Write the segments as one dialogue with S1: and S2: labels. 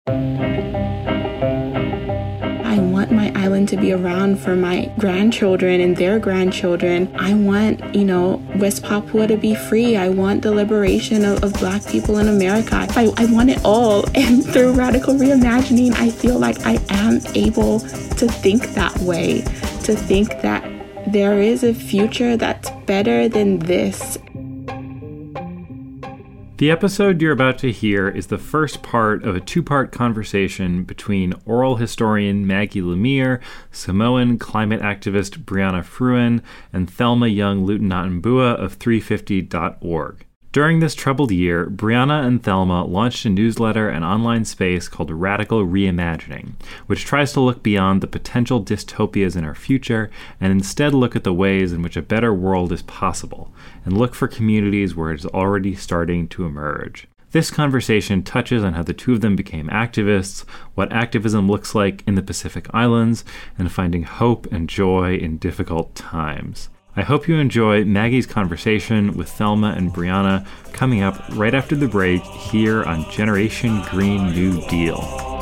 S1: I want my island to be around for my grandchildren and their grandchildren. I want, West Papua to be free. I want the liberation of Black people in America. I want it all. And through Radical Reimagining, I feel like I am able to think that way, to think that there is a future that's better than this.
S2: The episode you're about to hear is the first part of a two-part conversation between oral historian Maggie Lemire, Samoan climate activist Brianna Fruin, and Thelma Young Lutanatambua of 350.org. During this troubled year, Brianna and Thelma launched a newsletter and online space called Radical Reimagining, which tries to look beyond the potential dystopias in our future and instead look at the ways in which a better world is possible, and look for communities where it is already starting to emerge. This conversation touches on how the two of them became activists, what activism looks like in the Pacific Islands, and finding hope and joy in difficult times. I hope you enjoy Maggie's conversation with Thelma and Brianna coming up right after the break here on Generation Green New Deal.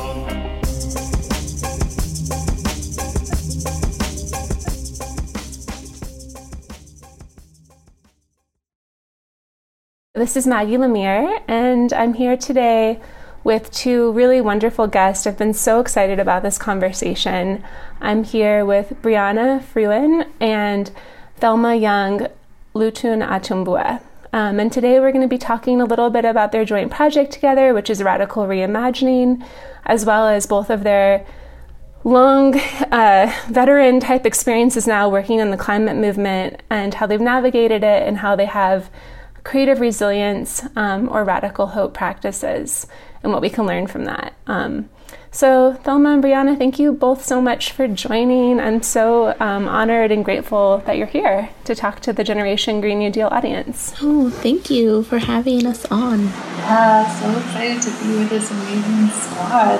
S3: This is Maggie Lemire, and I'm here today with two really wonderful guests. I've been so excited about this conversation. I'm here with Brianna Fruin and Thelma Young Lutanatambua. And today we're going to be talking a little bit about their joint project together, which is Radical Reimagining, as well as both of their long veteran type experiences now working on the climate movement and how they've navigated it and how they have creative resilience or radical hope practices and what we can learn from that. So Thelma and Brianna, thank you both so much for joining. I'm so honored and grateful that you're here to talk to the Generation Green New Deal audience.
S1: Oh, thank you for having us on.
S4: Yeah, so excited to be with this amazing squad.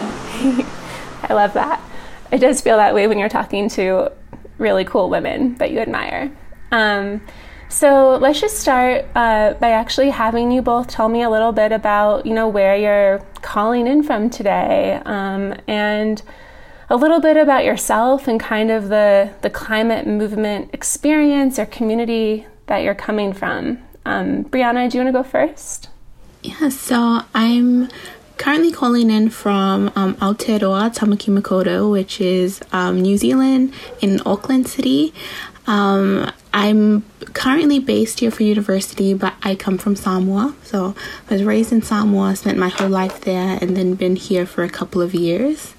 S3: I love that. It does feel that way when you're talking to really cool women that you admire. So let's just start by actually having you both tell me a little bit about, where you're calling in from today, and a little bit about yourself and kind of the climate movement experience or community that you're coming from. Brianna, do you want to go first?
S1: Yeah, so I'm currently calling in from Aotearoa Tamaki Makaurau, which is New Zealand in Auckland City. I'm currently based here for university, but I come from Samoa. So I was raised in Samoa, spent my whole life there, and then been here for a couple of years.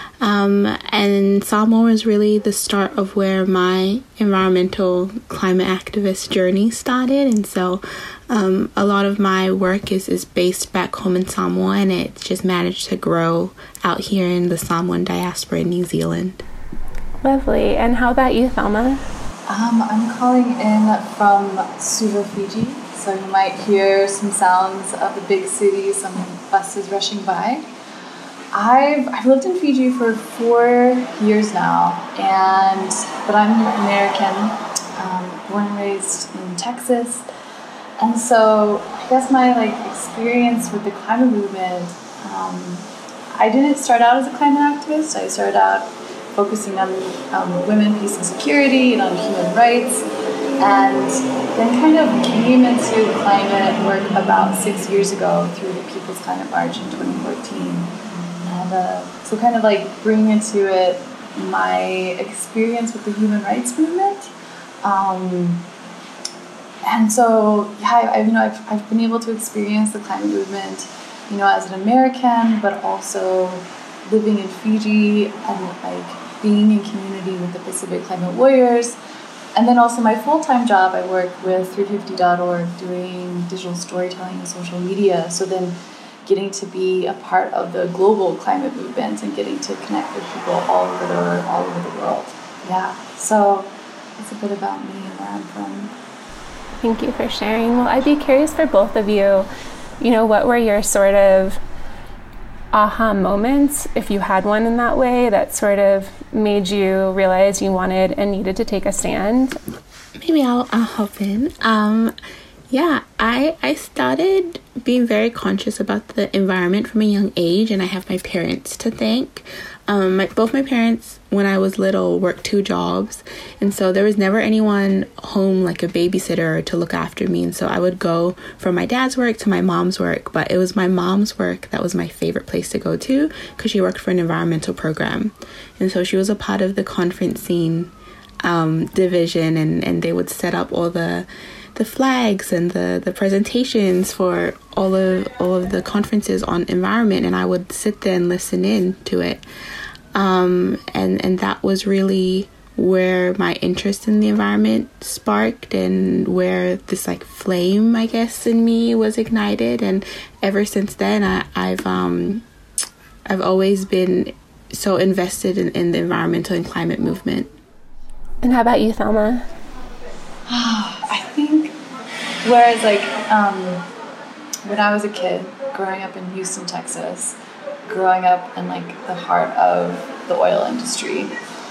S1: And Samoa is really the start of where my environmental climate activist journey started. And so a lot of my work is based back home in Samoa, and it's just managed to grow out here in the Samoan diaspora in New Zealand.
S3: Lovely. And how about you, Thelma?
S4: I'm calling in from Suva, Fiji, so you might hear some sounds of the big city, some buses rushing by. I've lived in Fiji for 4 years now, but I'm American, born and raised in Texas, and so I guess my experience with the climate movement, I didn't start out as a climate activist. I started out focusing on women, peace and security, and on human rights, and then kind of came into climate work about 6 years ago through the People's Climate March in 2014. And so kind of bringing into it my experience with the human rights movement. And so, yeah, I've been able to experience the climate movement, as an American, but also living in Fiji and being in community with the Pacific Climate Warriors. And then also my full-time job, I work with 350.org doing digital storytelling and social media. So then getting to be a part of the global climate movement and getting to connect with people all over the world. Yeah, so it's a bit about me and where I'm from.
S3: Thank you for sharing. Well, I'd be curious for both of you, what were your sort of aha moments, if you had one in that way, that sort of made you realize you wanted and needed to take a stand?
S1: Maybe I'll hop in. Yeah, I started being very conscious about the environment from a young age, and I have my parents to thank. Both my parents, when I was little, worked 2 jobs, and so there was never anyone home, like a babysitter, to look after me. And so I would go from my dad's work to my mom's work, but it was my mom's work that was my favorite place to go to because she worked for an environmental program. And so she was a part of the conference scene division, and they would set up all the flags and the presentations for all of the conferences on environment, and I would sit there and listen in to it. And that was really where my interest in the environment sparked, and where this like flame, I guess, in me was ignited. And ever since then, I've always been so invested in the environmental and climate movement.
S3: And how about you, Thelma?
S4: I think, whereas like when I was a kid, growing up in Houston, Texas, growing up in like the heart of the oil industry,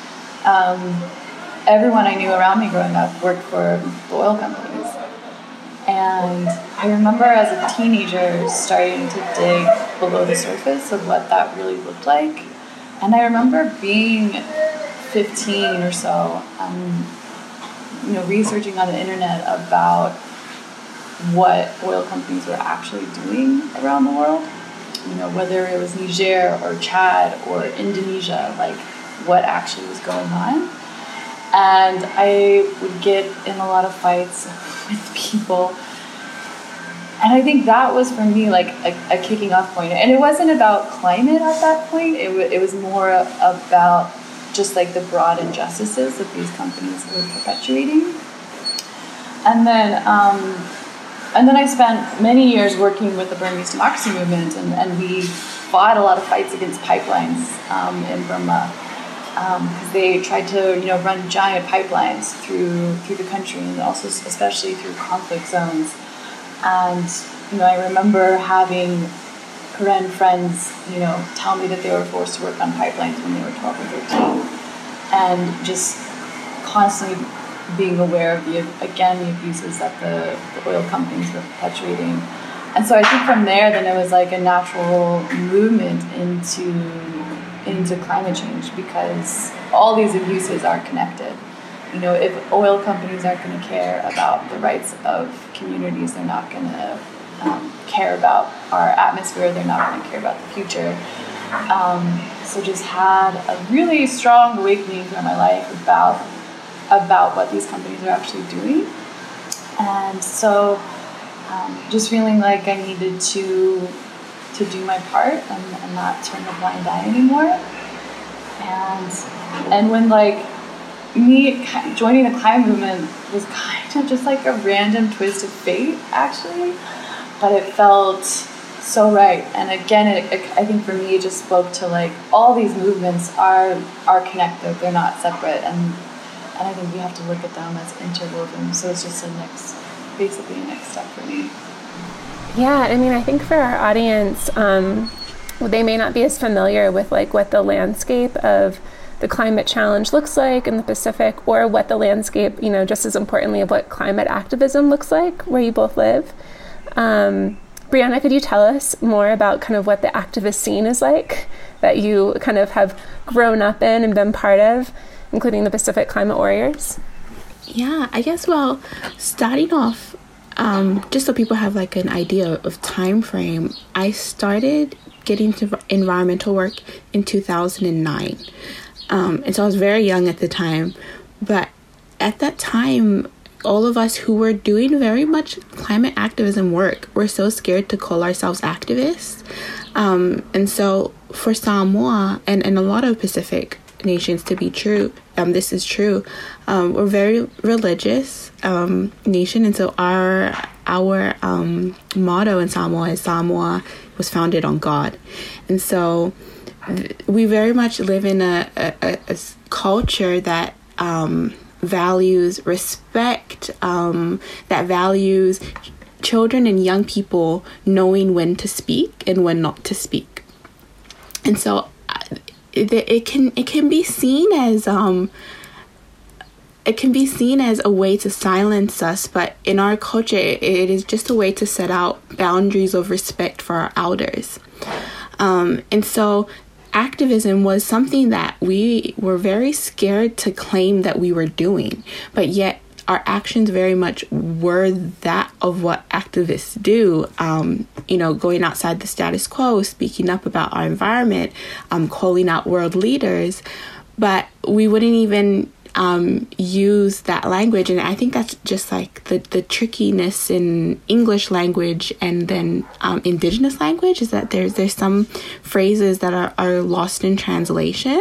S4: everyone I knew around me growing up worked for the oil companies. And I remember as a teenager starting to dig below the surface of what that really looked like. And I remember being 15 or so, researching on the internet about what oil companies were actually doing around the world. Whether it was Niger or Chad or Indonesia, like what actually was going on. And I would get in a lot of fights with people. And I think that was for me like a kicking off point. And it wasn't about climate at that point. It was more about just like the broad injustices that these companies were perpetuating. And then I spent many years working with the Burmese democracy movement, and we fought a lot of fights against pipelines in Burma, because they tried to run giant pipelines through the country, and also especially through conflict zones. And I remember having Karen friends tell me that they were forced to work on pipelines when they were 12 or 13, and just constantly being aware of the abuses that the oil companies were perpetuating. And so I think from there, then it was like a natural movement into climate change, because all these abuses are connected. If oil companies aren't going to care about the rights of communities, they're not going to care about our atmosphere, they're not going to care about the future. So just had a really strong awakening through my life about what these companies are actually doing. And so just feeling like I needed to do my part and not turn a blind eye anymore. And when like me joining the climate movement was kind of just like a random twist of fate, actually, but it felt so right. And again, I think for me, it just spoke to like all these movements are connected, they're not separate, and I think we have to look at them as interwoven. So it's just basically a next step for me.
S3: Yeah, I mean, I think for our audience, they may not be as familiar with like what the landscape of the climate challenge looks like in the Pacific, or what the landscape, just as importantly, of what climate activism looks like where you both live. Brianna, could you tell us more about kind of what the activist scene is like that you kind of have grown up in and been part of, including the Pacific Climate Warriors?
S1: Yeah, I guess, well, starting off, just so people have like an idea of time frame, I started getting to environmental work in 2009. And so I was very young at the time, but at that time, all of us who were doing very much climate activism work were so scared to call ourselves activists. And so for Samoa and a lot of Pacific nations to be true, this is true, we're very religious nation, and so our motto in Samoa is Samoa was founded on God. And so we very much live in a culture that values respect, that values children and young people knowing when to speak and when not to speak. And so it can be seen as it can be seen as a way to silence us, but in our culture, it is just a way to set out boundaries of respect for our elders. And so activism was something that we were very scared to claim that we were doing, but yet our actions very much were that of what activists do, going outside the status quo, speaking up about our environment, calling out world leaders, but we wouldn't even use that language. And I think that's just like the trickiness in English language and then indigenous language, is that there's some phrases that are lost in translation.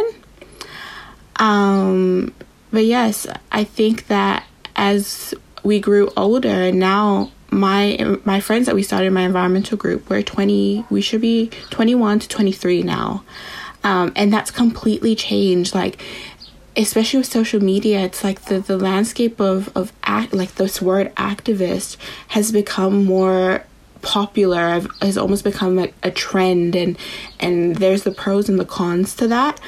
S1: But yes, I think that as we grew older, and now my friends that we started in my environmental group, we should be 21 to 23 now. And that's completely changed. Like, especially with social media, it's like the landscape of like this word activist has become more popular, has almost become a trend, and there's the pros and the cons to that.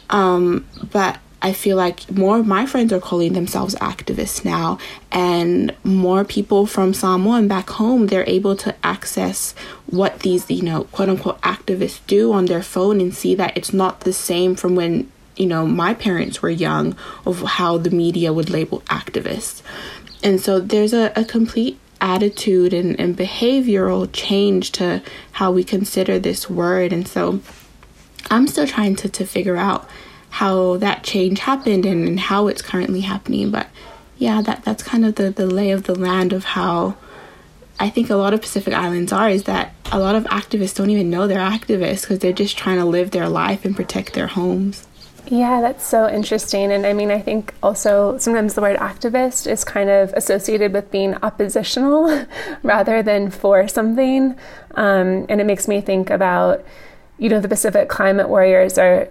S1: But I feel like more of my friends are calling themselves activists now, and more people from Samoa and back home, they're able to access what these, quote unquote activists do on their phone and see that it's not the same from when, my parents were young, of how the media would label activists. And so there's a complete attitude and behavioral change to how we consider this word. And so I'm still trying to figure out how that change happened and how it's currently happening. But yeah, that's kind of the lay of the land of how I think a lot of Pacific Islands is that a lot of activists don't even know they're activists because they're just trying to live their life and protect their homes.
S3: Yeah, that's so interesting. And I mean, I think also sometimes the word activist is kind of associated with being oppositional rather than for something. And it makes me think about, the Pacific Climate Warriors are,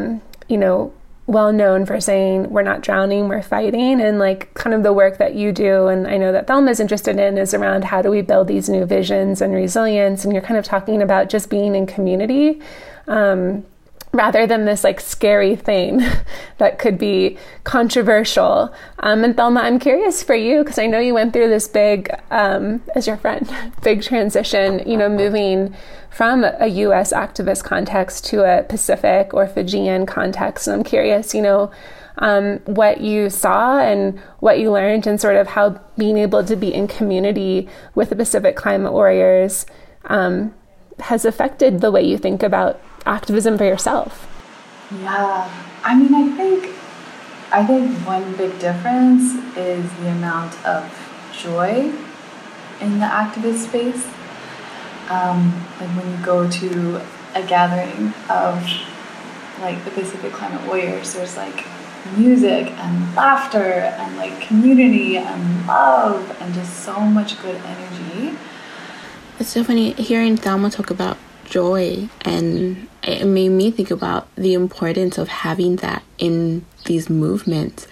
S3: well known for saying we're not drowning, we're fighting. And like kind of the work that you do, and I know that Thelma's interested in, is around how do we build these new visions and resilience. And you're kind of talking about just being in community, rather than this like scary thing that could be controversial. And Thelma, I'm curious for you, because I know you went through this big, as your friend, big transition, moving from a U.S. activist context to a Pacific or Fijian context. And I'm curious, what you saw and what you learned, and sort of how being able to be in community with the Pacific Climate Warriors has affected the way you think about activism for yourself.
S4: Yeah, I mean, I think one big difference is the amount of joy in the activist space. Like when you go to a gathering of like the Pacific Climate Warriors, there's like music and laughter and like community and love and just so much good energy.
S1: It's so funny hearing Thelma talk about joy, and it made me think about the importance of having that in these movements.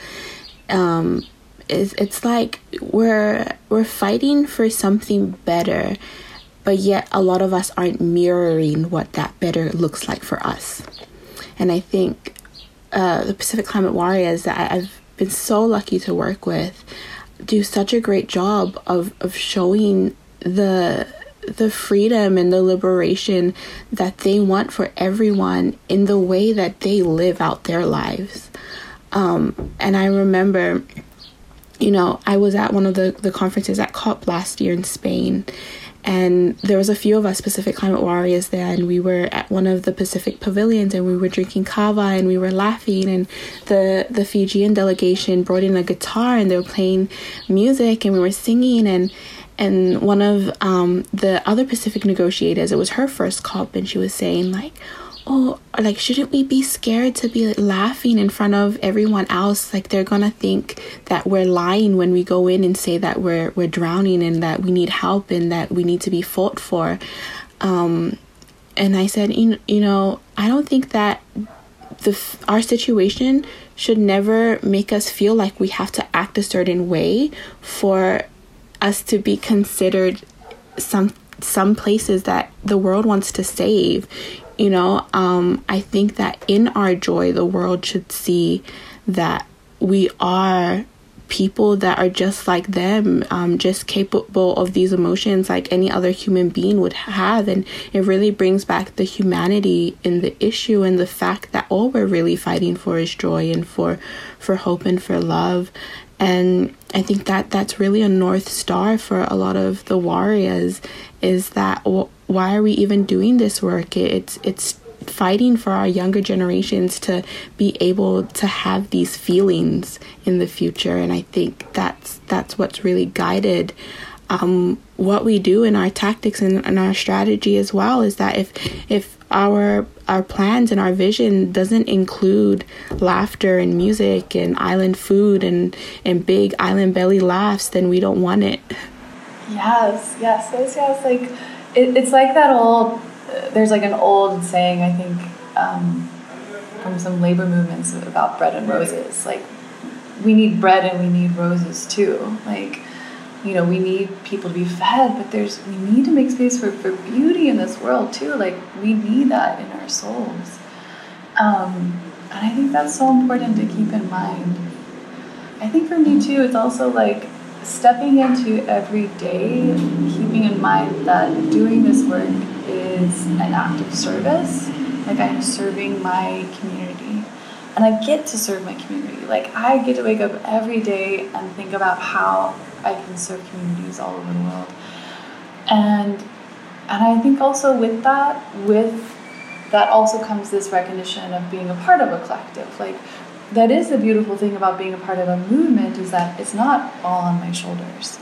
S1: It's like we're fighting for something better, but yet a lot of us aren't mirroring what that better looks like for us. And I think the Pacific Climate Warriors that I've been so lucky to work with do such a great job of showing the freedom and the liberation that they want for everyone in the way that they live out their lives. And I remember, I was at one of the conferences at COP last year in Spain, and there was a few of us Pacific Climate Warriors there, and we were at one of the Pacific pavilions, and we were drinking kava, and we were laughing, and the Fijian delegation brought in a guitar, and they were playing music, and we were singing, and one of the other Pacific negotiators, it was her first COP, and she was saying like, oh, like, shouldn't we be scared to be laughing in front of everyone else? Like, they're gonna think that we're lying when we go in and say that we're drowning and that we need help and that we need to be fought for. And I said, I don't think that our situation should never make us feel like we have to act a certain way for us to be considered some places that the world wants to save. I think that in our joy, the world should see that we are people that are just like them, just capable of these emotions like any other human being would have. And it really brings back the humanity in the issue and the fact that all we're really fighting for is joy and for hope and for love. And I think that that's really a North Star for a lot of the warriors, is that why are we even doing this work? It's fighting for our younger generations to be able to have these feelings in the future. And I think that's what's really guided what we do in our tactics and our strategy as well, is that if our plans and our vision doesn't include laughter and music and island food and big island belly laughs, then we don't want it.
S4: Yes. Like it's like that old. There's like an old saying, I think, from some labor movements about bread and roses. Like, we need bread and we need roses too. Like, we need people to be fed, but we need to make space for beauty in this world too. Like, we need that in our souls. And I think that's so important to keep in mind. I think for me too, it's also like stepping into every day, keeping in mind that doing this work is an act of service. Like, I'm serving my community, and I get to serve my community. Like, I get to wake up every day and think about how I can serve communities all over the world. And I think also with that also comes this recognition of being a part of a collective. Like, that is the beautiful thing about being a part of a movement, is that it's not all on my shoulders.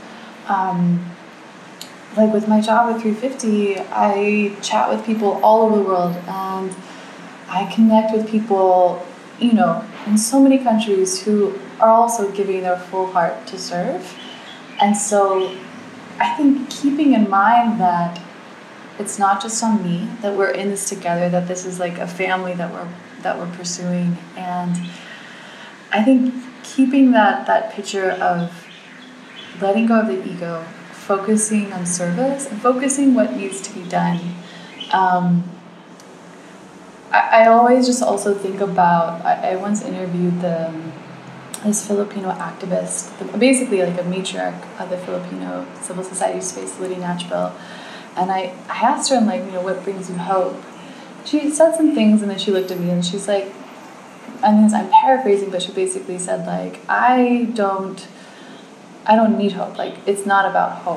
S4: Like with my job with 350, I chat with people all over the world, and I connect with people, in so many countries who are also giving their full heart to serve. And so I think keeping in mind that it's not just on me, that we're in this together, that this is like a family that we're pursuing. And I think keeping that picture of letting go of the ego, focusing on service, and focusing what needs to be done. I always just also think about, I once interviewed this Filipino activist, basically like a matriarch of the Filipino civil society space, Lydia Natchville. And I asked her, what brings you hope? She said some things, and then she looked at me and she's like, I'm paraphrasing, but she basically said, like, I don't need hope. Like, it's not about hope.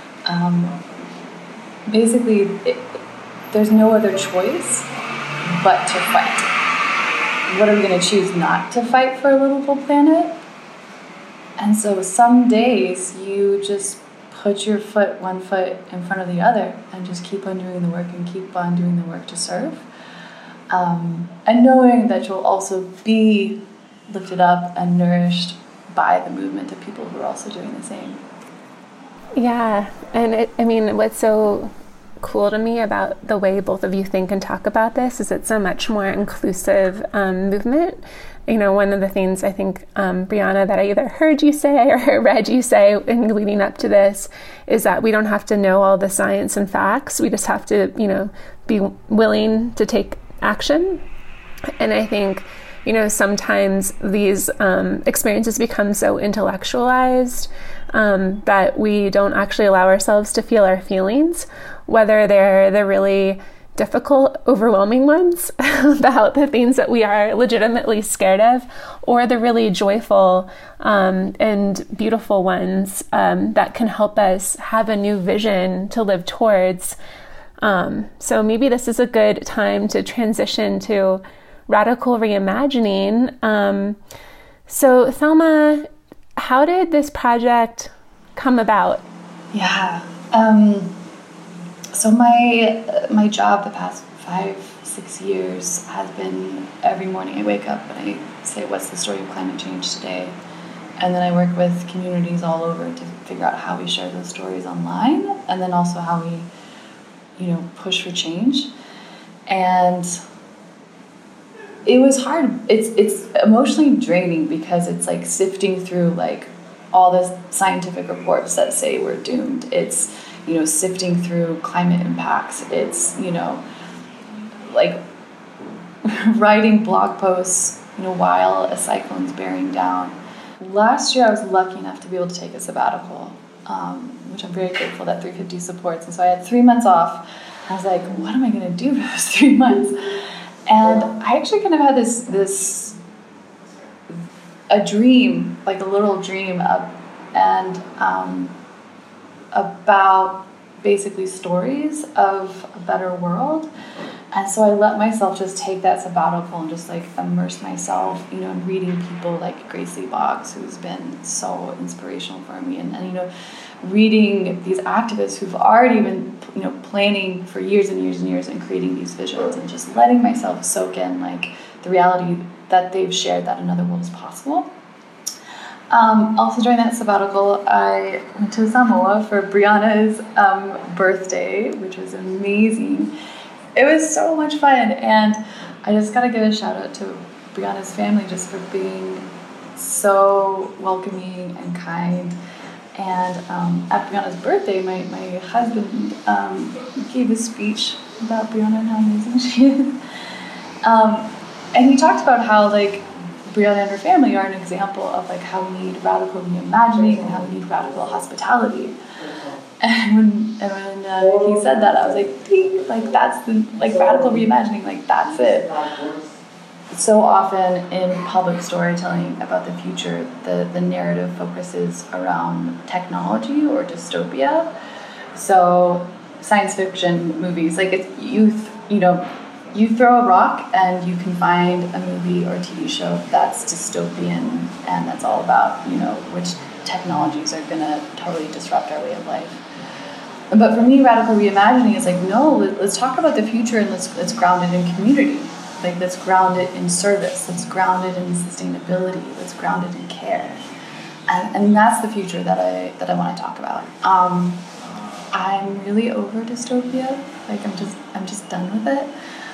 S4: Basically, there's no other choice but to fight. What are we going to choose not to fight for a livable planet? And so some days you just put one foot in front of the other, and just keep on doing the work and keep on doing the work to serve. And knowing that you'll also be lifted up and nourished by the movement of people who are also doing the same.
S3: Yeah, and what's so cool to me about the way both of you think and talk about this is it's a much more inclusive movement. One of the things I think, Brianna, that I either heard you say or read you say in leading up to this is that we don't have to know all the science and facts. We just have to, be willing to take action. And I think, sometimes these experiences become so intellectualized that we don't actually allow ourselves to feel our feelings, whether they're the really difficult, overwhelming ones about the things that we are legitimately scared of, or the really joyful and beautiful ones that can help us have a new vision to live towards. So maybe this is a good time to transition to radical reimagining. So Thelma, how did this project come about?
S4: Yeah. So my job the past 5-6 years has been every morning I wake up and I say, what's the story of climate change today? And then I work with communities all over to figure out how we share those stories online, and then also how we, push for change. And it was hard. It's emotionally draining because it's like sifting through like all the scientific reports that say we're doomed. It's, sifting through climate impacts. It's, like writing blog posts, while a cyclone's bearing down. last year I was lucky enough to be able to take a sabbatical, which I'm very grateful that 350 supports. And so I had 3 months off. I was like, what am I going to do for those 3 months? And I actually kind of had a dream, like a little dream about basically stories of a better world. And so I let myself just take that sabbatical and just like immerse myself, in reading people like Grace Lee Boggs, who's been so inspirational for me, and reading these activists who've already been, planning for years and years and years and creating these visions, and just letting myself soak in like the reality that they've shared that another world is possible. Also during that sabbatical, I went to Samoa for Brianna's birthday, which was amazing. It was so much fun, and I just gotta give a shout out to Brianna's family just for being so welcoming and kind. And at Brianna's birthday, my husband gave a speech about Brianna and how amazing she is. And he talked about how like Brianna and her family are an example of like how we need radical reimagining and how we need radical hospitality. And when he said that, I was like, ding, like that's the like radical reimagining, like that's it. So often in public storytelling about the future, the narrative focuses around technology or dystopia. So science fiction movies, like it's you throw a rock and you can find a movie or a TV show that's dystopian and that's all about, which technologies are going to totally disrupt our way of life. But for me, radical reimagining is like, no, let's talk about the future and let's ground it in community. Like, let's ground it in service. Let's ground it in sustainability. Let's ground it in care. And that's the future that I want to talk about. I'm really over dystopia. Like, I'm just done with it.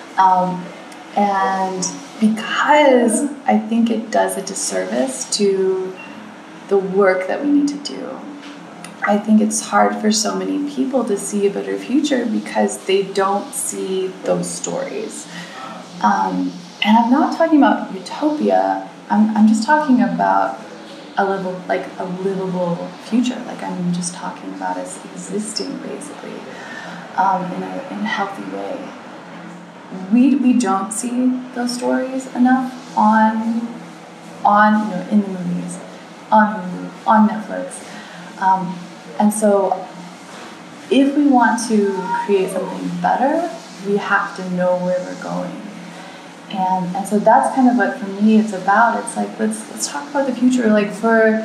S4: And because I think it does a disservice to the work that we need to do. I think it's hard for so many people to see a better future because they don't see those stories. And I'm not talking about utopia. I'm just talking about a livable future. Like I'm just talking about us existing basically in a healthy way. We don't see those stories enough on in the movies, on Hulu, on Netflix. And so if we want to create something better, we have to know where we're going. And so that's kind of what for me it's about. It's like let's talk about the future. Like for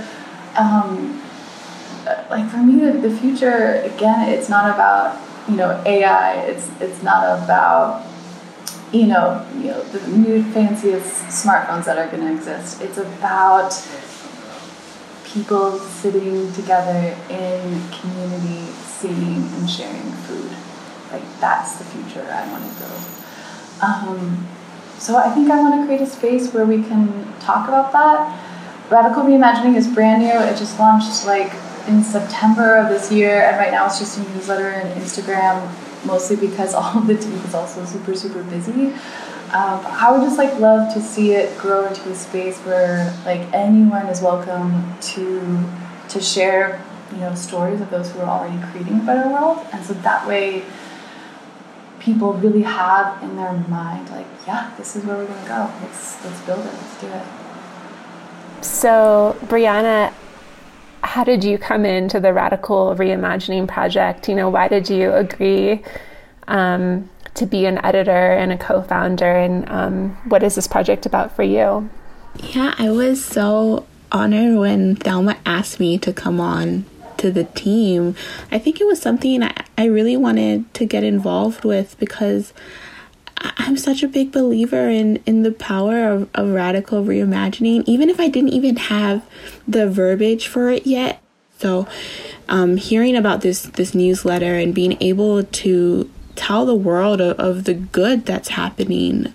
S4: me the future again, it's not about AI. It's not about the new fanciest smartphones that are going to exist. It's about people sitting together in community, singing and sharing food. Like that's the future I want to build. So I think I want to create a space where we can talk about that. Radical Reimagining is brand new. It just launched in September of this year, and right now it's just a newsletter and Instagram, mostly because all of the team is also super, super busy. I would just love to see it grow into a space where anyone is welcome to share stories of those who are already creating a better world, and so that way people really have in their mind this is where we're going to go. Let's build it. Let's do it.
S3: So Brianna, how did you come into the Radical Reimagining project? Why did you agree to be an editor and a co-founder, and what is this project about for you?
S1: Yeah, I was so honored when Thelma asked me to come on to the team. I think it was something I really wanted to get involved with because I'm such a big believer in the power of radical reimagining, even if I didn't even have the verbiage for it yet. So hearing about this newsletter and being able to tell the world of the good that's happening,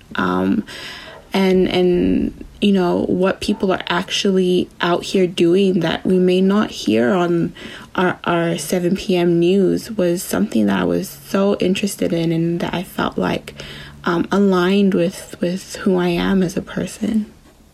S1: and what people are actually out here doing that we may not hear on our 7 p.m. news was something that I was so interested in and that I felt aligned with who I am as a person.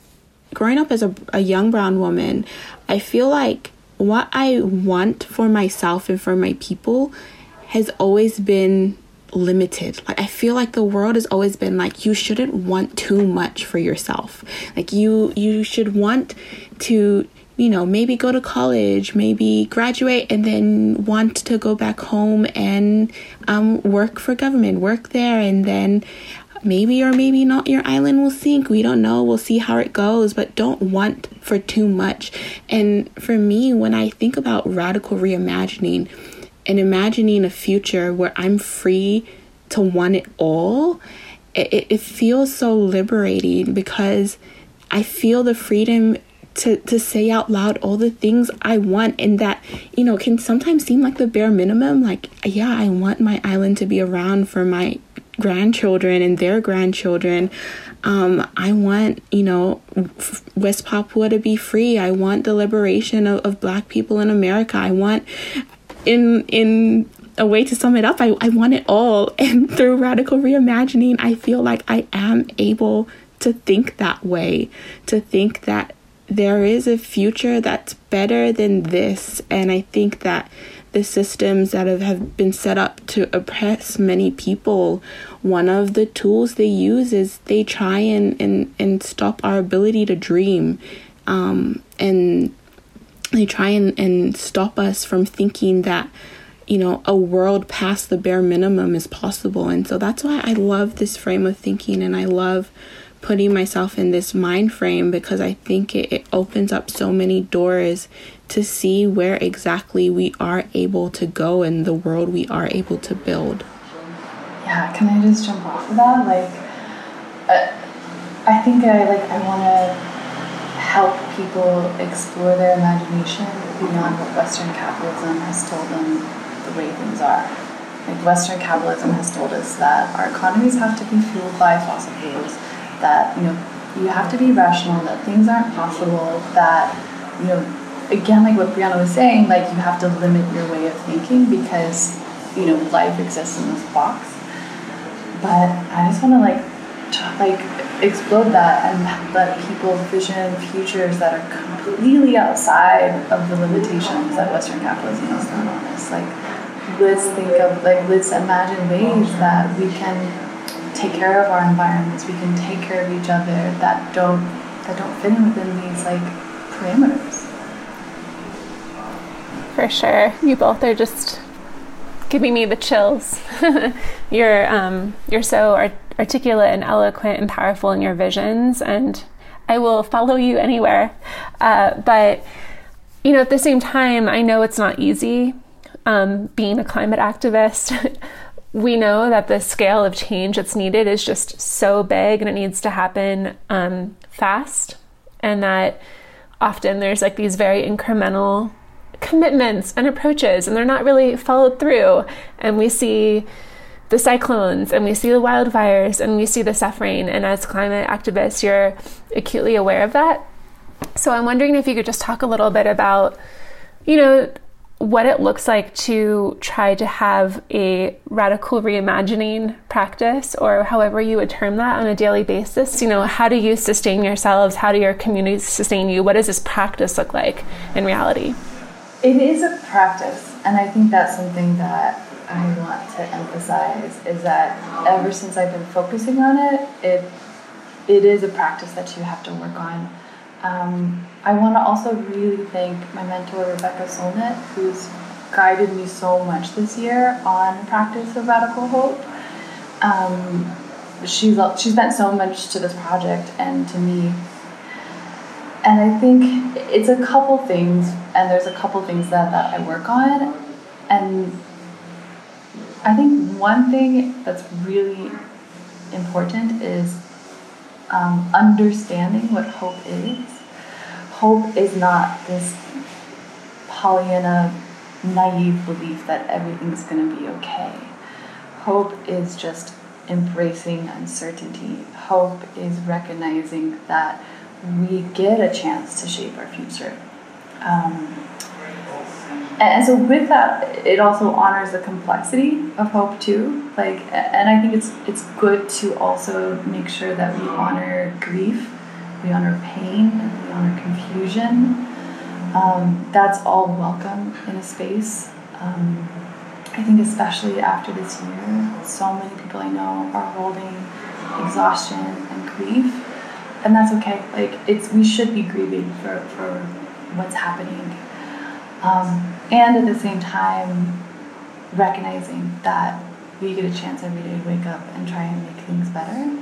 S1: growing up as a young brown woman, I feel like what I want for myself and for my people has always been limited. Like, I feel like the world has always been like, you shouldn't want too much for yourself. Like, you should want to, maybe go to college, maybe graduate, and then want to go back home and work for government, work there, and then maybe or maybe not your island will sink. We don't know. We'll see how it goes, but don't want for too much. And for me, when I think about radical reimagining and imagining a future where I'm free to want it all, it feels so liberating, because I feel the freedom to say out loud all the things I want, and that, can sometimes seem like the bare minimum. Like, yeah, I want my island to be around for my grandchildren and their grandchildren. I want, West Papua to be free. I want the liberation of Black people in America. I want, in a way to sum it up, I want it all. And through radical reimagining, I feel like I am able to think that way, to think that there is a future that's better than this. And I think that the systems that have been set up to oppress many people, one of the tools they use is they try and stop our ability to dream. And they try and stop us from thinking that, a world past the bare minimum is possible. And so that's why I love this frame of thinking, and I love putting myself in this mind frame, because I think it opens up so many doors to see where exactly we are able to go and the world we are able to build.
S4: Yeah, can I just jump off of that? I think I want to help people explore their imagination beyond what Western capitalism has told them the way things are. Like, Western capitalism has told us that our economies have to be fueled by fossil fuels, that, you have to be rational, that things aren't possible, that, again, like what Brianna was saying, like, you have to limit your way of thinking because, life exists in this box. But I just want to explode that and let people vision futures that are completely outside of the limitations that Western capitalism has thrown on us. Let's imagine ways that we can take care of our environments, we can take care of each other, that don't fit in within these parameters.
S3: For sure. You both are just giving me the chills. You're so articulate and eloquent and powerful in your visions, and I will follow you anywhere. But at the same time, I know it's not easy being a climate activist. We know that the scale of change that's needed is just so big, and it needs to happen fast, and that often there's these very incremental commitments and approaches, and they're not really followed through. And we see the cyclones, and we see the wildfires, and we see the suffering. And as climate activists, you're acutely aware of that. So I'm wondering if you could just talk a little bit about, what it looks like to try to have a radical reimagining practice, or however you would term that, on a daily basis. How do you sustain yourselves? How do your communities sustain you? What does this practice look like in reality?
S4: It is a practice, and I think that's something that I want to emphasize, is that ever since I've been focusing on it is a practice that you have to work on. I want to also really thank my mentor, Rebecca Solnit, who's guided me so much this year on practice of radical hope. She's meant so much to this project and to me. And I think it's a couple things, and there's a couple things that I work on. And I think one thing that's really important is understanding what hope is. Hope is not this Pollyanna, naive belief that everything's going to be okay. Hope is just embracing uncertainty. Hope is recognizing that we get a chance to shape our future. And so with that, it also honors the complexity of hope too. And I think it's good to also make sure that we honor grief we honor pain, and we honor confusion. That's all welcome in a space. I think especially after this year, so many people I know are holding exhaustion and grief, and that's okay. Like, we should be grieving for what's happening, and at the same time recognizing that we get a chance every day to wake up and try and make things better.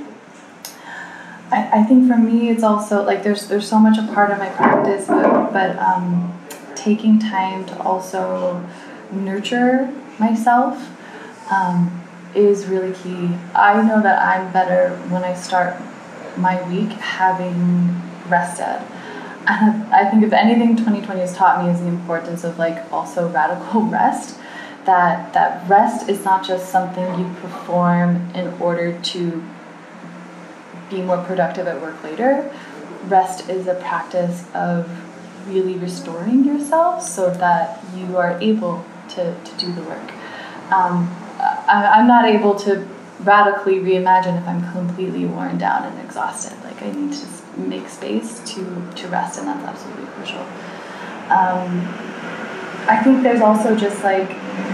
S4: I think for me, it's also like there's so much a part of my practice, but taking time to also nurture myself is really key. I know that I'm better when I start my week having rested. And I think if anything 2020 has taught me is the importance of like also radical rest. That rest is not just something you perform in order to be more productive at work later. Rest is a practice of really restoring yourself so that you are able to do the work. I'm not able to radically reimagine if I'm completely worn down and exhausted. Like, I need to just make space to rest, and that's absolutely crucial. I think there's also just like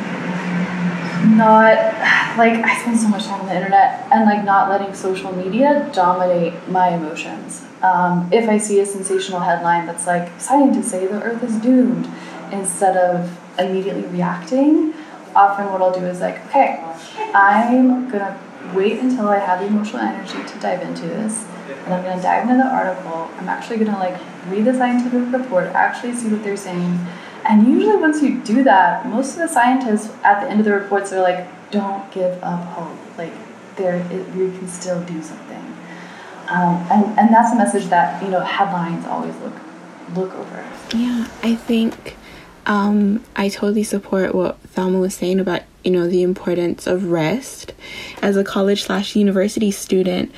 S4: not, like, I spend so much time on the internet and like not letting social media dominate my emotions. If I see a sensational headline that's like, scientists say the earth is doomed, instead of immediately reacting, often what I'll do is like, okay, I'm gonna wait until I have the emotional energy to dive into this, and I'm gonna dive into the article. I'm actually gonna like read the scientific report, actually see what they're saying. And usually once you do that, most of the scientists at the end of the reports are like, don't give up hope. Like, we can still do something. And that's a message that, headlines always look over.
S1: Yeah, I think I totally support what Thelma was saying about, the importance of rest. As a college/university student,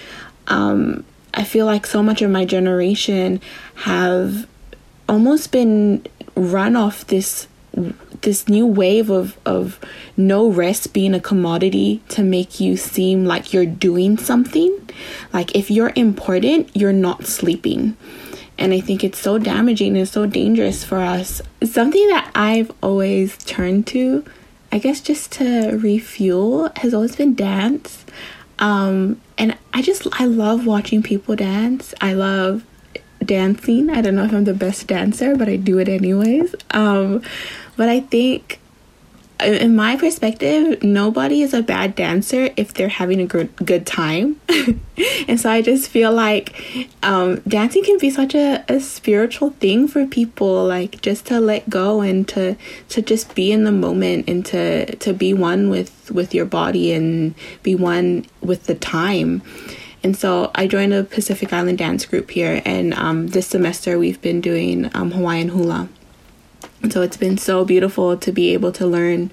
S1: I feel like so much of my generation have almost been run off this new wave of no rest being a commodity to make you seem like you're doing something. Like, if you're important, you're not sleeping. And I think it's so damaging and so dangerous for us. Something that I've always turned to, I guess, just to refuel, has always been dance. And I love watching people dance. I love dancing. I don't know if I'm the best dancer, but I do it anyways. But I think, in my perspective, nobody is a bad dancer if they're having a good time. And so I just feel like dancing can be such a spiritual thing for people, like just to let go and to just be in the moment and to be one with your body and be one with the time. And so I joined a Pacific Island dance group here, and this semester we've been doing Hawaiian hula. And so it's been so beautiful to be able to learn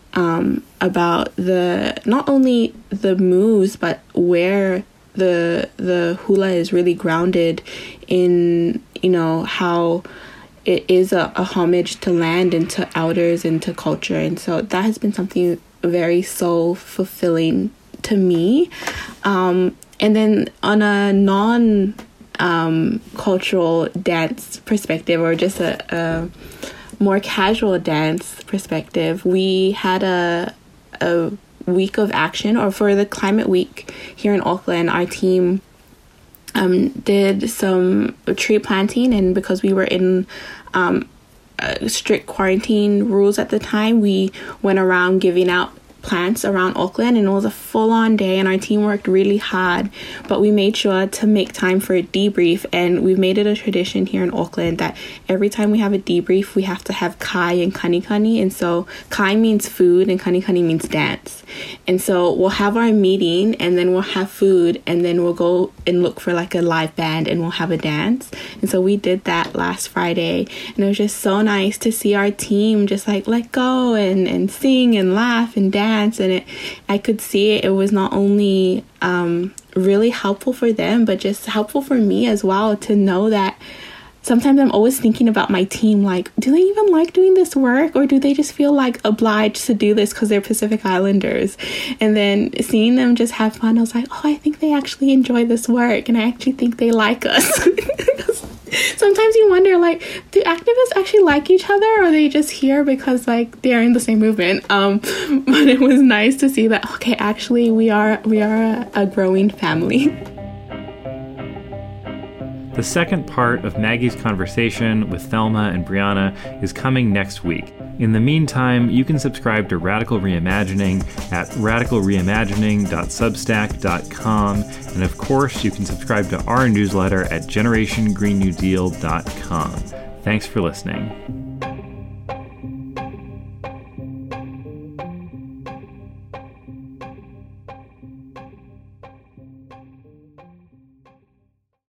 S1: about not only the moves, but where the hula is really grounded in, how it is a homage to land and to elders and to culture. And so that has been something very soul fulfilling to me. And then on a non-cultural dance perspective, or just a more casual dance perspective, we had a week of action, or for the Climate Week here in Auckland, our team did some tree planting, and because we were in strict quarantine rules at the time, we went around giving out plants around Auckland, and it was a full-on day, and our team worked really hard, but we made sure to make time for a debrief. And we've made it a tradition here in Auckland that every time we have a debrief, we have to have kai and kanikani. And so kai means food and kanikani means dance. And so we'll have our meeting, and then we'll have food, and then we'll go and look for like a live band, and we'll have a dance. And so we did that last Friday, and it was just so nice to see our team just like let go and sing and laugh and dance. And I could see it was not only really helpful for them, but just helpful for me as well, to know that sometimes I'm always thinking about my team, like, do they even like doing this work, or do they just feel like obliged to do this because they're Pacific Islanders? And then seeing them just have fun, I was like, oh, I think they actually enjoy this work, and I actually think they like us. Sometimes you wonder, like, do activists actually like each other, or are they just here because, like, they're in the same movement? But it was nice to see that, okay, actually we are a growing family.
S2: The second part of Maggie's conversation with Thelma and Brianna is coming next week. In the meantime, you can subscribe to Radical Reimagining at radicalreimagining.substack.com, and of course, you can subscribe to our newsletter at generationgreenNewDeal.com. Thanks for listening.